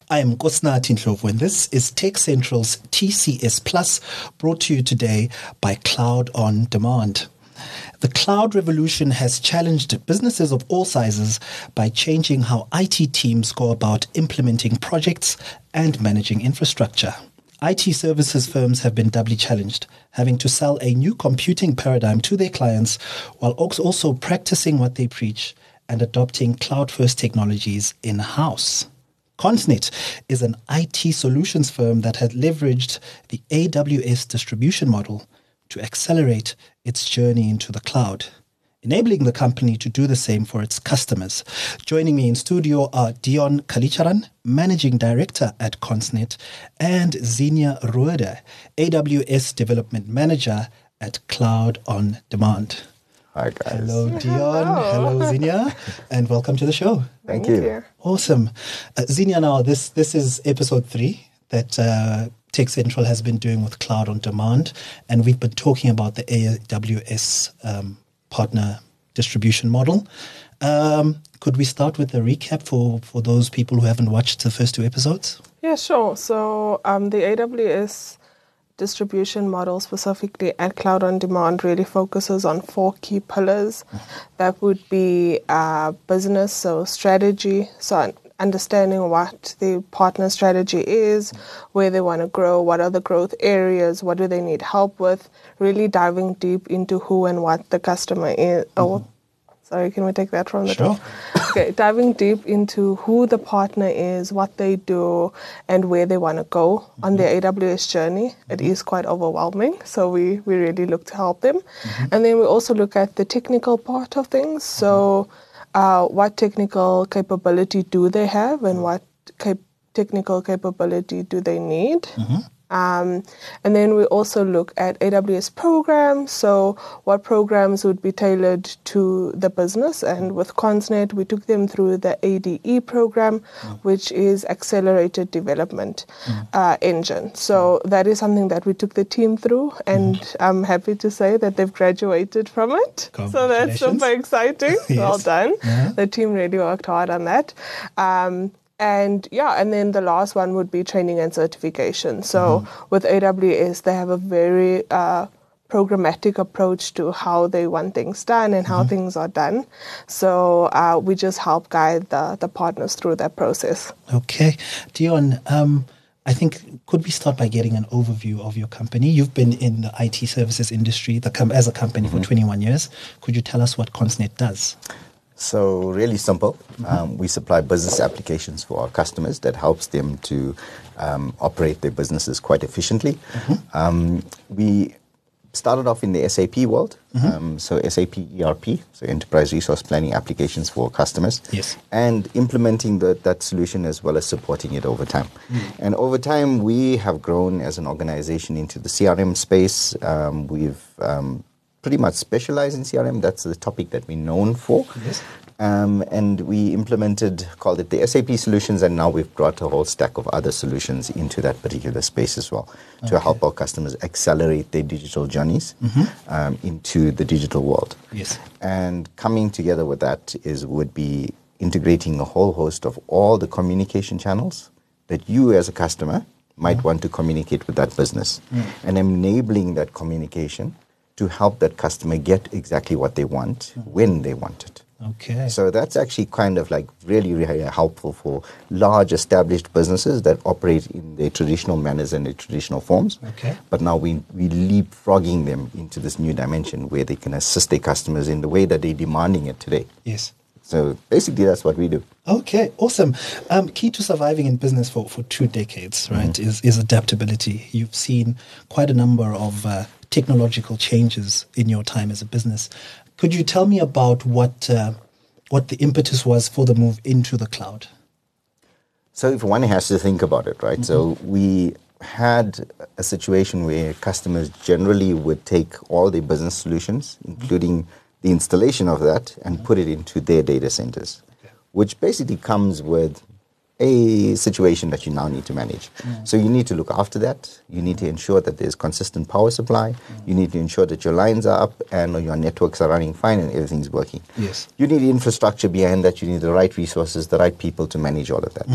I am Kosna Tindlovu, and this is Tech Central's TCS Plus, brought to you today by Cloud on Demand. The cloud revolution has challenged businesses of all sizes by changing how IT teams go about implementing projects and managing infrastructure. IT services firms have been doubly challenged, having to sell a new computing paradigm to their clients while also practicing what they preach and adopting cloud-first technologies in-house. Consnet is an IT solutions firm that had leveraged the AWS distribution model to accelerate its journey into the cloud, enabling the company to do the same for its customers. Joining me in studio are Dion Kalicharan, Managing Director at Consnet, and Zinia Rueda, AWS Development Manager at Cloud on Demand. Hi, guys. Hello, Dion. Hello, Zinia. And welcome to the show. Thank you. Awesome. Zinia, now, this is episode 3 that Tech Central has been doing with Cloud on Demand. And we've been talking about the AWS partner distribution model. Could we start with a recap for those people who haven't watched the first 2 episodes? Yeah, sure. So the AWS distribution model, specifically at Cloud on Demand, really focuses on 4 key pillars. That would be business, so strategy, so understanding what the partner strategy is, where they want to grow, what are the growth areas, what do they need help with, really diving deep into who and what the customer is. Sorry, can we take that from the top? Okay, diving deep into who the partner is, what they do, and where they want to go on their AWS journey. It is quite overwhelming, so we really look to help them. And then we also look at the technical part of things. So what technical capability do they have, and what technical capability do they need? And then we also look at AWS programs, so what programs would be tailored to the business. And with Consnet, we took them through the ADE program, which is Accelerated Development Engine. So that is something that we took the team through, and I'm happy to say that they've graduated from it. So that's super exciting. Yes. Well done. The team really worked hard on that. And then the last one would be training and certification. So with AWS, they have a very programmatic approach to how they want things done and how things are done. So we just help guide the partners through that process. Okay. Dion, I think, could we start by getting an overview of your company? You've been in the IT services industry as a company for 21 years. Could you tell us what Consnet does? So really simple. We supply business applications for our customers that helps them to operate their businesses quite efficiently. We started off in the SAP world, so SAP ERP, so Enterprise Resource Planning applications for customers, and implementing that solution as well as supporting it over time. And over time, we have grown as an organization into the CRM space. We've pretty much specialize in CRM. That's the topic that we're known for. And we called it the SAP solutions, and now we've brought a whole stack of other solutions into that particular space as well to help our customers accelerate their digital journeys into the digital world. And coming together with that would be integrating a whole host of all the communication channels that you as a customer might want to communicate with that business, and enabling that communication to help that customer get exactly what they want when they want it. Okay. So that's actually kind of like really, really helpful for large established businesses that operate in their traditional manners and their traditional forms. But now we leapfrogging them into this new dimension where they can assist their customers in the way that they're demanding it today. So basically that's what we do. Okay, awesome. Key to surviving in business for 2 decades, right, is adaptability. You've seen quite a number of technological changes in your time as a business. Could you tell me about what the impetus was for the move into the cloud? So if one has to think about it, right? So we had a situation where customers generally would take all their business solutions, including the installation of that, and put it into their data centers, which basically comes with a situation that you now need to manage. So you need to look after that. You need to ensure that there's consistent power supply. You need to ensure that your lines are up and your networks are running fine and everything's working. You need infrastructure behind that. You need the right resources, the right people to manage all of that.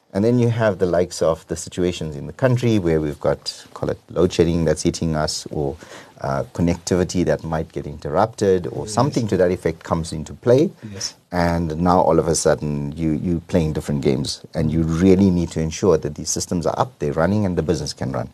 And then you have the likes of the situations in the country where we've got, call it load shedding that's hitting us, or connectivity that might get interrupted, or something to that effect comes into play. Yes. And now all of a sudden you're playing different games, and you really need to ensure that these systems are up, they're running, and the business can run.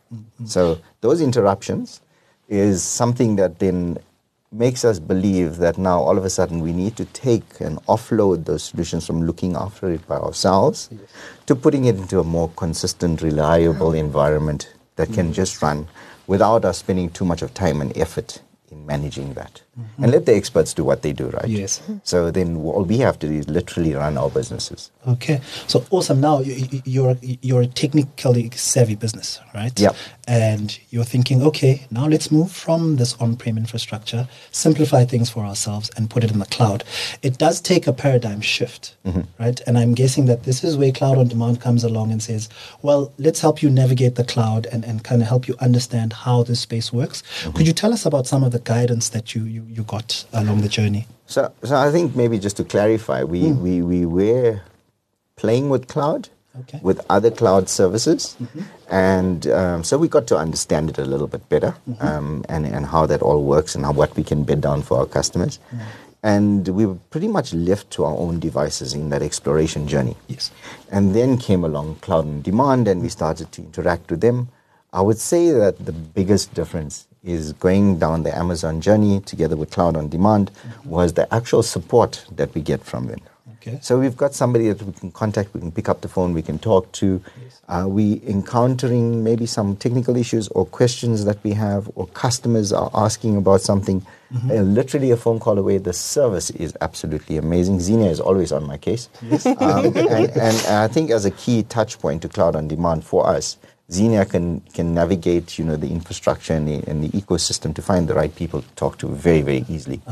So those interruptions is something that then makes us believe that now all of a sudden we need to take and offload those solutions from looking after it by ourselves to putting it into a more consistent, reliable environment that can just run without us spending too much of time and effort in managing that. And let the experts do what they do, right? Yes. So then all we have to do is literally run our businesses. Okay. So awesome. Now you're a technically savvy business, right? Yep. And you're thinking, okay, now let's move from this on-prem infrastructure, simplify things for ourselves, and put it in the cloud. It does take a paradigm shift, right? And I'm guessing that this is where Cloud on Demand comes along and says, well, let's help you navigate the cloud and kind of help you understand how this space works. Could you tell us about some of the guidance that you got along the journey? So I think maybe just to clarify, we were playing with cloud, with other cloud services, and so we got to understand it a little bit better, and how that all works and what we can bed down for our customers. And we were pretty much left to our own devices in that exploration journey. Yes. And then came along Cloud on Demand, and we started to interact with them. I would say that the biggest difference is going down the Amazon journey together with Cloud on Demand was the actual support that we get from them. Okay. So we've got somebody that we can contact, we can pick up the phone, we can talk to. We encountering maybe some technical issues or questions that we have, or customers are asking about something. Literally a phone call away. The service is absolutely amazing. Xenia is always on my case. Yes. And I think as a key touch point to Cloud on Demand for us, Xenia can navigate, the infrastructure and the ecosystem to find the right people to talk to very, very easily.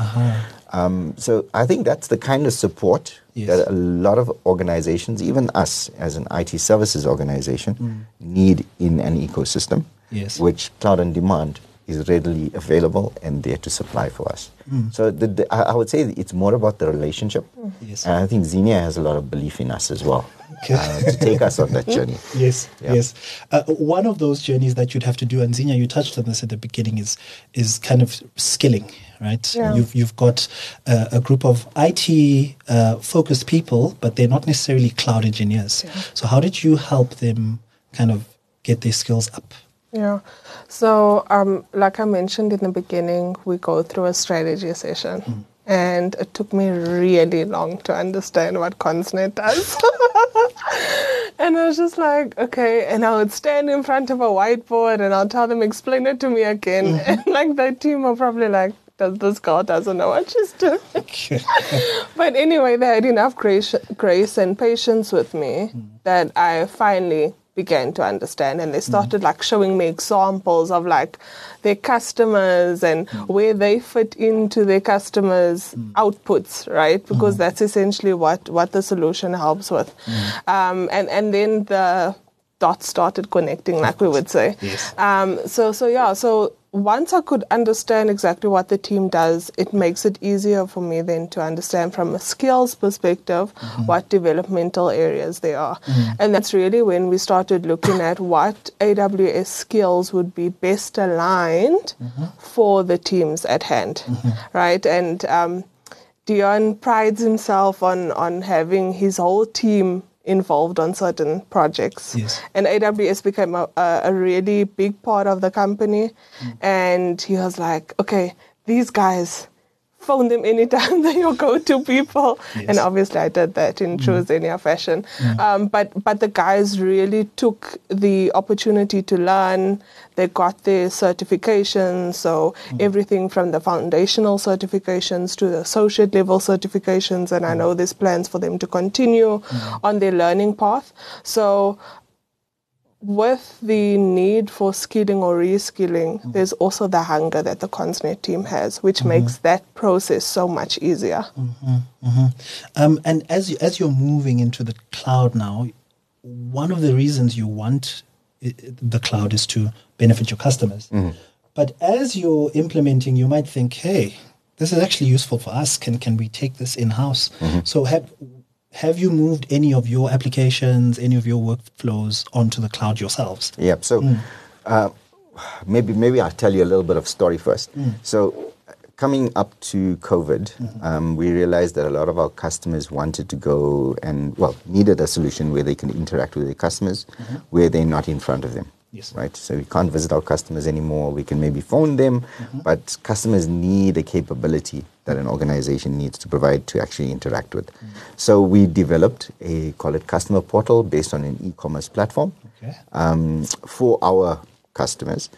So I think that's the kind of support that a lot of organizations, even us as an IT services organization, need in an ecosystem, which Cloud on Demand is readily available and there to supply for us. So I would say it's more about the relationship. Yes. And I think Xenia has a lot of belief in us as well. To take us on that journey. Yes. One of those journeys that you'd have to do, and Xenia, you touched on this at the beginning, is kind of skilling, right? Yeah. You've got a group of IT focused people, but they're not necessarily cloud engineers. Yeah. So how did you help them kind of get their skills up? Yeah. So, like I mentioned in the beginning, we go through a strategy session. And it took me really long to understand what ConsNet does. And I was just like, okay. And I would stand in front of a whiteboard and I'll tell them, explain it to me again. And like the team are probably like, this girl doesn't know what she's doing. But anyway, they had enough grace and patience with me that I finally began to understand, and they started like showing me examples of like their customers and where they fit into their customers' outputs, right? Because that's essentially what the solution helps with. And then the dots started connecting, like we would say. Yes. So once I could understand exactly what the team does, it makes it easier for me then to understand from a skills perspective what developmental areas there are. And that's really when we started looking at what AWS skills would be best aligned for the teams at hand, right? And Dion prides himself on having his whole team involved on certain projects. Yes. And AWS became a really big part of the company. And he was like, okay, these guys, phone them anytime, they're your go-to people. Yes. And obviously I did that in true Xenia fashion. But the guys really took the opportunity to learn. They got their certifications, so everything from the foundational certifications to the associate level certifications, and I know there's plans for them to continue on their learning path. So with the need for skilling or reskilling, there's also the hunger that the ConsNet team has, which makes that process so much easier. And as you're moving into the cloud now, one of the reasons you want the cloud is to benefit your customers. But as you're implementing, you might think, hey, this is actually useful for us. Can we take this in-house? So Have you moved any of your applications, any of your workflows onto the cloud yourselves? Yeah. So maybe I'll tell you a little bit of story first. So coming up to COVID, we realized that a lot of our customers wanted to go and, needed a solution where they can interact with their customers, where they're not in front of them. Yes. Right. So we can't visit our customers anymore. We can maybe phone them, but customers need a capability that an organization needs to provide to actually interact with. So we developed call it customer portal based on an e-commerce platform for our customers.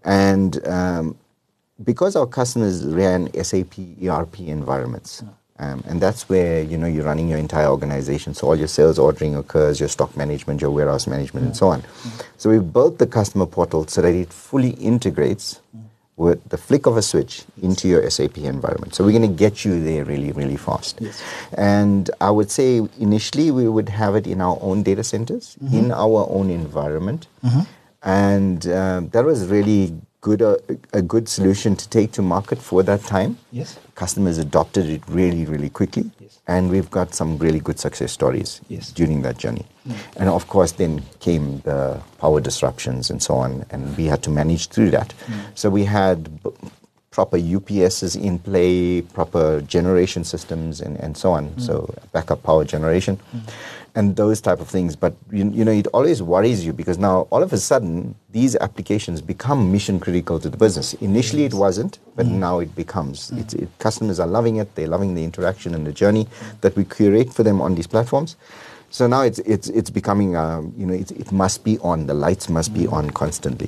And because our customers ran SAP ERP environments, and that's where, you're running your entire organization. So all your sales ordering occurs, your stock management, your warehouse management, and so on. So we built the customer portal so that it fully integrates with the flick of a switch into your SAP environment. So we're going to get you there really, really fast. Yes. And I would say initially we would have it in our own data centers, in our own environment. And that was really a good solution to take to market for that time. Yes. Customers adopted it really, really quickly. Yes. And we've got some really good success stories during that journey. And of course, then came the power disruptions and so on, and we had to manage through that. So we had proper UPSs in play, proper generation systems, and so on. So backup power generation. And those type of things. But, it always worries you because now all of a sudden these applications become mission critical to the business. Initially it wasn't, but now it becomes. Customers are loving it. They're loving the interaction and the journey that we curate for them on these platforms. So now it's becoming, it must be on. The lights must be on constantly.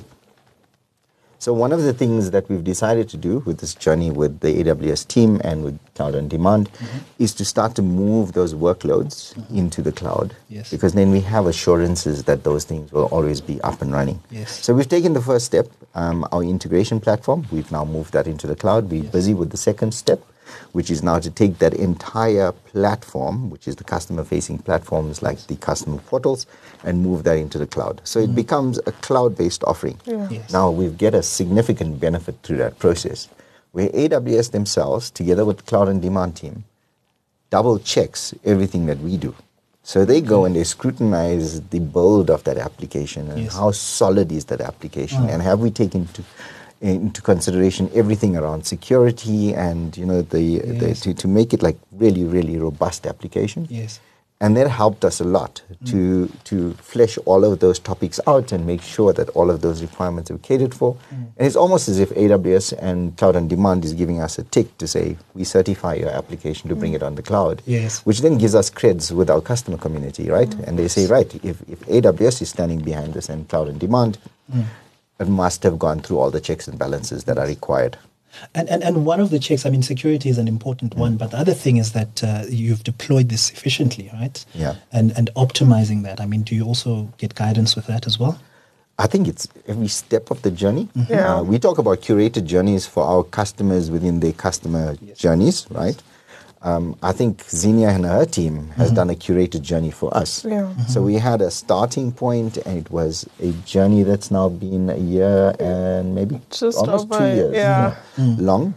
So one of the things that we've decided to do with this journey with the AWS team and with Cloud on Demand is to start to move those workloads into the cloud. Yes. Because then we have assurances that those things will always be up and running. Yes. So we've taken the first step, our integration platform. We've now moved that into the cloud. We're busy with the second step, which is now to take that entire platform, which is the customer-facing platforms like the customer portals, and move that into the cloud. So it becomes a cloud-based offering. Yeah. Yes. Now we get a significant benefit through that process, where AWS themselves, together with the Cloud on Demand team, double checks everything that we do. So they go and they scrutinize the build of that application and how solid is that application, and have we taken into consideration everything around security and to make it like really, really robust application. Yes. And that helped us a lot to flesh all of those topics out and make sure that all of those requirements are catered for. And it's almost as if AWS and Cloud on Demand is giving us a tick to say, we certify your application to bring it on the cloud. Yes. Which then gives us creds with our customer community, right? And they say, right, if AWS is standing behind this and Cloud on Demand, it must have gone through all the checks and balances that are required. And one of the checks, security is an important one, but the other thing is that you've deployed this efficiently, right? Yeah. And optimizing that. Do you also get guidance with that as well? I think it's every step of the journey. Yeah. We talk about curated journeys for our customers within their customer journeys, right? I think Zinia and her team has done a curated journey for us. Yeah. So we had a starting point, and it was a journey that's now been a year and maybe Just almost over, 2 years long,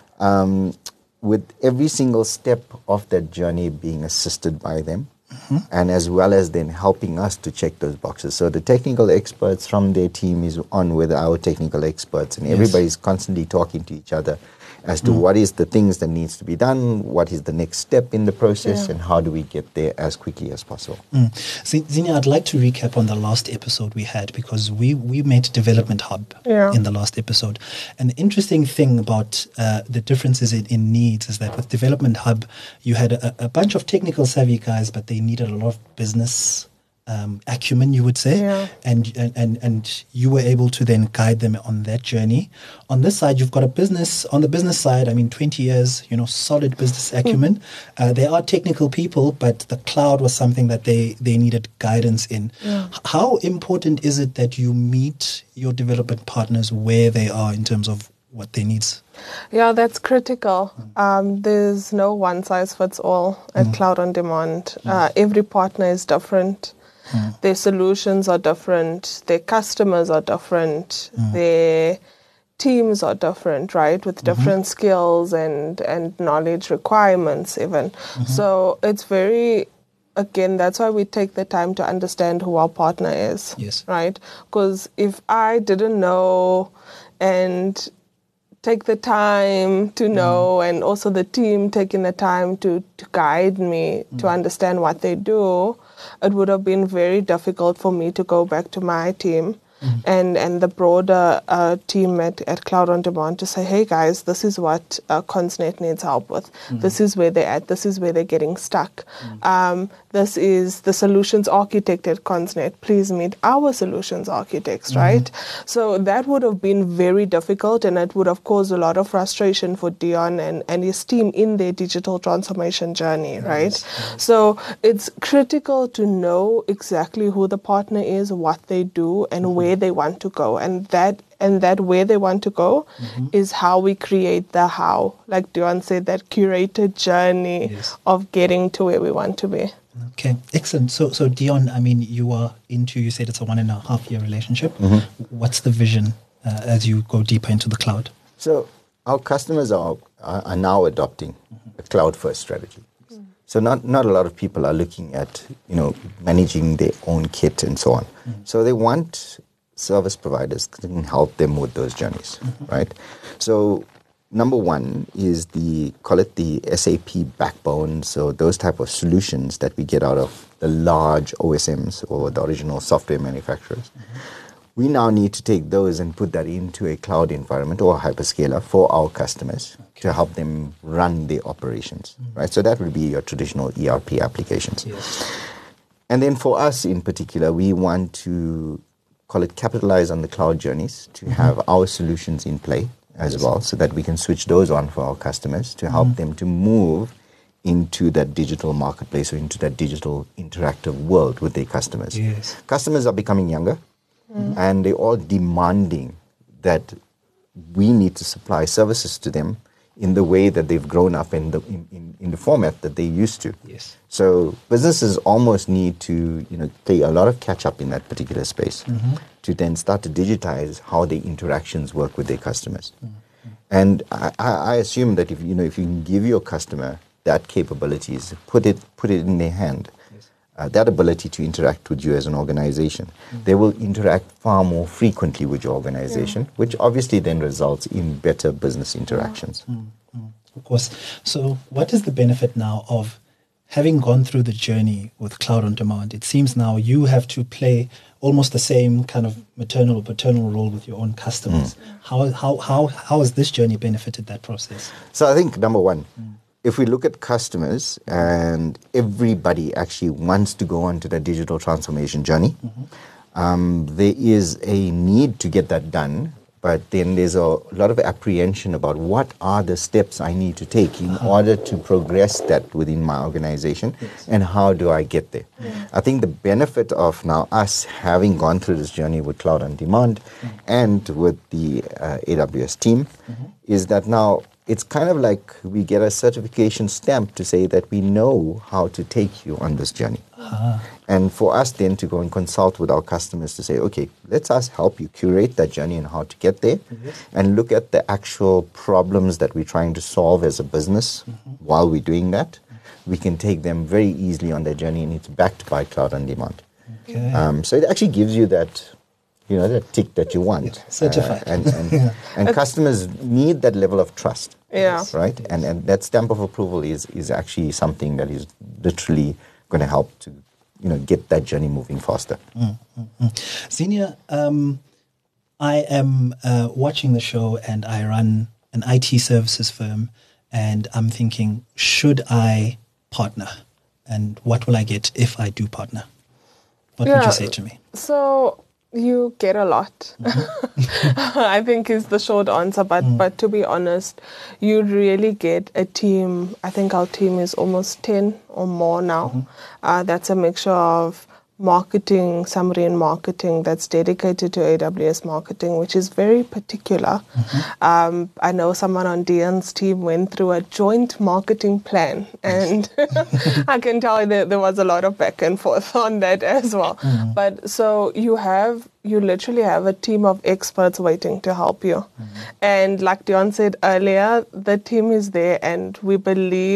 with every single step of that journey being assisted by them. And as well as then helping us to check those boxes. So the technical experts from their team is on with our technical experts, and everybody's constantly talking to each other as to what is the things that needs to be done, what is the next step in the process, and how do we get there as quickly as possible. Zinia, I'd like to recap on the last episode we had, because we made Development Hub in the last episode. And the interesting thing about the differences in needs is that with Development Hub, you had a bunch of technical savvy guys, but they needed a lot of business acumen, you would say, and you were able to then guide them on that journey. On this side, you've got on the business side, 20 years, solid business acumen. They are technical people, but the cloud was something that they needed guidance in. How important is it that you meet your development partners where they are in terms of what their needs? Yeah, that's critical. There's no one size fits all at Cloud on Demand. Every partner is different. Their solutions are different. Their customers are different. Their teams are different, right? With different skills and knowledge requirements even. So it's very again, that's why we take the time to understand who our partner is. Yes. Right? Because if I didn't know and take the time to know, and also the team taking the time to guide me to understand what they do, it would have been very difficult for me to go back to my team and the broader team at Cloud on Demand to say, hey guys, this is what Consnet needs help with. This is where they're at. This is where they're getting stuck. This is the solutions architect at Consnet. Please meet our solutions architects, right? So that would have been very difficult, and it would have caused a lot of frustration for Dion and his team in their digital transformation journey, right? So it's critical to know exactly who the partner is, what they do, and where they want to go. And that where they want to go is how we create the how. Like Dion said, that curated journey of getting to where we want to be. Okay, excellent. So Dion, I mean, you said it's a 1.5 year relationship. What's the vision as you go deeper into the cloud? So our customers are now adopting a cloud-first strategy. So not a lot of people are looking at, managing their own kit and so on. So they want service providers that can help them with those journeys, right? So number one is call it the SAP backbone. So those type of solutions that we get out of the large OSMs or the original software manufacturers. We now need to take those and put that into a cloud environment or a hyperscaler for our customers to help them run their operations, right? So that would be your traditional ERP applications. And then for us in particular, we want to call it capitalize on the cloud journeys to have our solutions in play as well, so that we can switch those on for our customers to help them to move into that digital marketplace or into that digital interactive world with their customers. Customers are becoming younger and they're all demanding that we need to supply services to them in the way that they've grown up in the format that they used to. So businesses almost need to play a lot of catch up in that particular space to then start to digitize how their interactions work with their customers. And I assume that if you can give your customer that capabilities, put it in their hand, that ability to interact with you as an organization, they will interact far more frequently with your organization, which obviously then results in better business interactions. Of course. So what is the benefit now of having gone through the journey with Cloud on Demand? It seems now you have to play almost the same kind of maternal or paternal role with your own customers. How has this journey benefited that process? So I think number one, if we look at customers and everybody actually wants to go on to the digital transformation journey, there is a need to get that done, but then there's a lot of apprehension about what are the steps I need to take in order to progress that within my organization and how do I get there. I think the benefit of now us having gone through this journey with Cloud on Demand and with the AWS team is that now it's kind of like we get a certification stamp to say that we know how to take you on this journey. And for us then to go and consult with our customers to say, okay, let's us help you curate that journey and how to get there and look at the actual problems that we're trying to solve as a business while we're doing that. We can take them very easily on their journey, and it's backed by Cloud on Demand. So it actually gives you that that tick that you want. Certified. And customers need that level of trust. Right? And that stamp of approval is actually something that is literally going to help to get that journey moving faster. Xenia, I am watching the show and I run an IT services firm, and I'm thinking, should I partner? And what will I get if I do partner? What would you say to me? So you get a lot, I think is the short answer. But to be honest, you really get a team. I think our team is almost 10 or more now. That's a mixture of marketing, summary and marketing that's dedicated to AWS marketing, which is very particular. I know someone on Dion's team went through a joint marketing plan, and I can tell you that there was a lot of back and forth on that as well. But so you literally have a team of experts waiting to help you. And like Dion said earlier, the team is there and we believe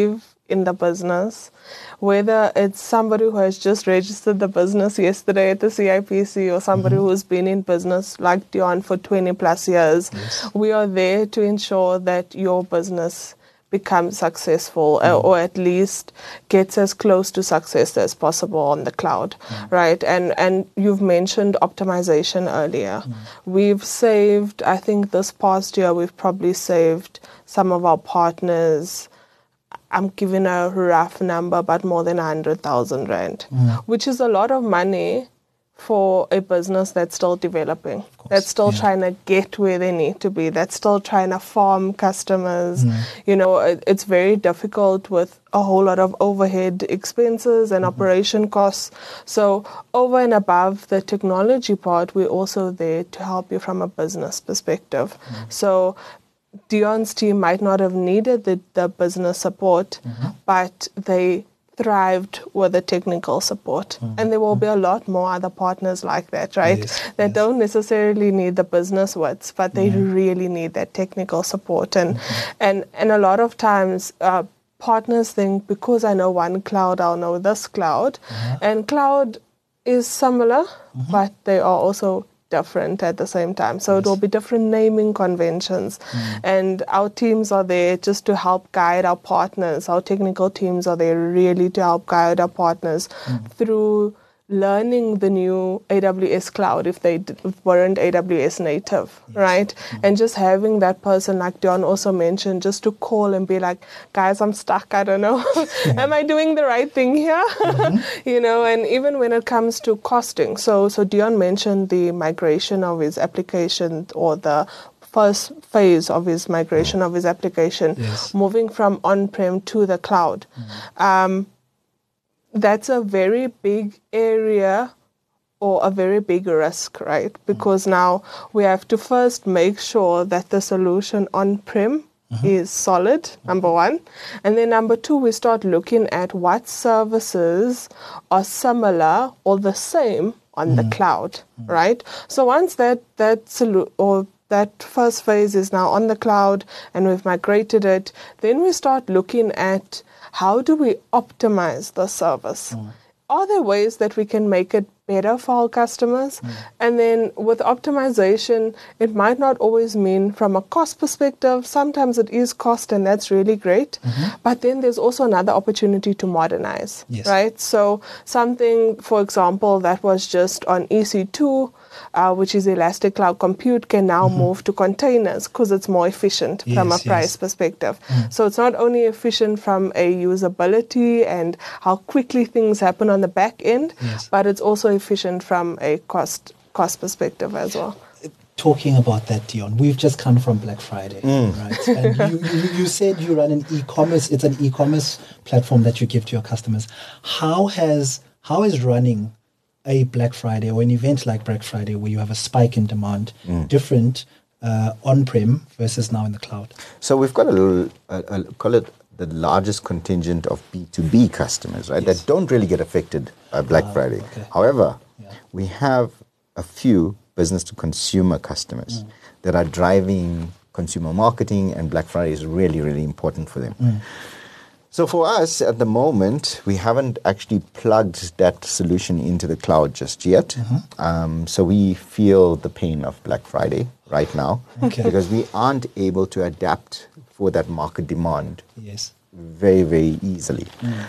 in the business, whether it's somebody who has just registered the business yesterday at the CIPC or somebody who's been in business like Dion for 20 plus years. Yes. We are there to ensure that your business becomes successful or at least gets as close to success as possible on the cloud, right? And you've mentioned optimization earlier. We've saved, I think this past year, we've probably saved some of our partners, I'm giving a rough number, but more than 100,000 Rand, which is a lot of money for a business that's still developing, that's still trying to get where they need to be, that's still trying to farm customers. You know, it's very difficult with a whole lot of overhead expenses and operation costs. So over and above the technology part, we're also there to help you from a business perspective. So Dion's team might not have needed the business support, but they thrived with the technical support. And there will be a lot more other partners like that, right? That don't necessarily need the business wits, but they really need that technical support. And a lot of times partners think, because I know one cloud, I'll know this cloud. And cloud is similar, but they are also different at the same time. So it will be different naming conventions. And our teams are there just to help guide our partners. Our technical teams are there really to help guide our partners through learning the new AWS cloud if they weren't AWS native, right? And just having that person, like Dion also mentioned, just to call and be like, guys, I'm stuck, I don't know. Am I doing the right thing here? You know, and even when it comes to costing. So Dion mentioned the migration of his application, or the first phase of his migration of his application, moving from on-prem to the cloud. That's a very big area or a very big risk, right? Because now we have to first make sure that the solution on-prem is solid, number one. And then number two, we start looking at what services are similar or the same on the cloud, right? So once that first phase is now on the cloud and we've migrated it, then we start looking at how do we optimize the service? Are there ways that we can make it better for our customers? And then with optimization, it might not always mean from a cost perspective. Sometimes it is cost, and that's really great. But then there's also another opportunity to modernize, right? So something, for example, that was just on EC2, which is Elastic Cloud Compute, can now move to containers because it's more efficient from a price perspective. So it's not only efficient from a usability and how quickly things happen on the back end, but it's also efficient from a cost perspective as well. Talking about that, Dion, we've just come from Black Friday, right? And you said you run an e-commerce. It's an e-commerce platform that you give to your customers. How is running a Black Friday or an event like Black Friday, where you have a spike in demand, different on-prem versus now in the cloud? So we've got call it the largest contingent of B2B customers, right, that don't really get affected by Black Friday. However, we have a few business-to-consumer customers that are driving consumer marketing, and Black Friday is really, really important for them. So for us, at the moment, we haven't actually plugged that solution into the cloud just yet. So we feel the pain of Black Friday right now because we aren't able to adapt for that market demand very, very easily.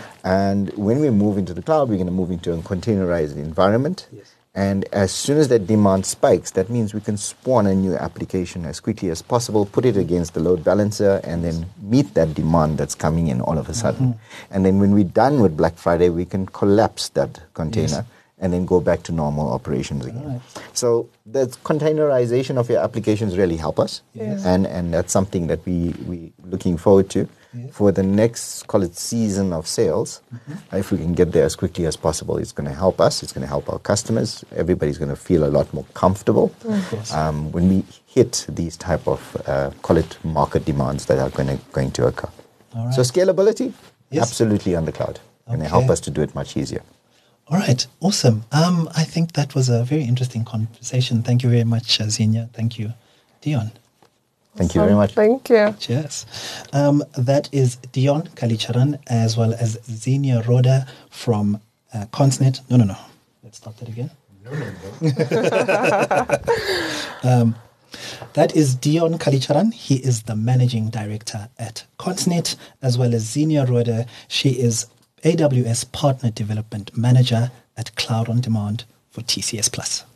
And when we move into the cloud, we're going to move into a containerized environment. And as soon as that demand spikes, that means we can spawn a new application as quickly as possible, put it against the load balancer, and then meet that demand that's coming in all of a sudden. And then when we're done with Black Friday, we can collapse that container and then go back to normal operations again. So the containerization of your applications really help us. And that's something that we're looking forward to. For the next, call it, season of sales. If we can get there as quickly as possible, it's going to help us. It's going to help our customers. Everybody's going to feel a lot more comfortable when we hit these type of, call it, market demands that are going to occur. So scalability, absolutely on the cloud. And they help us to do it much easier. All right, awesome. I think that was a very interesting conversation. Thank you very much, Xenia. Thank you, Dion. Thank you very much. Thank you. Cheers. That is Dion Kalicharan as well as Xenia Roda from Consnet. No. Let's start that again. No. That is Dion Kalicharan. He is the managing director at Consnet, as well as Xenia Roda. She is AWS Partner Development Manager at Cloud on Demand for TCS Plus.